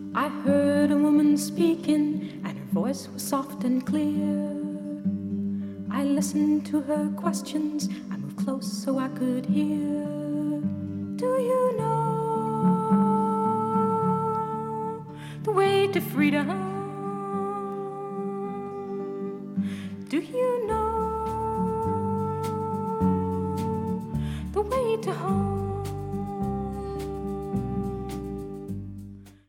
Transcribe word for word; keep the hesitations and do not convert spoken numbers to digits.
I heard a woman speaking, and her voice was soft and clear. I listened to her questions, I moved close so I could hear. Do you know the way to freedom? Do you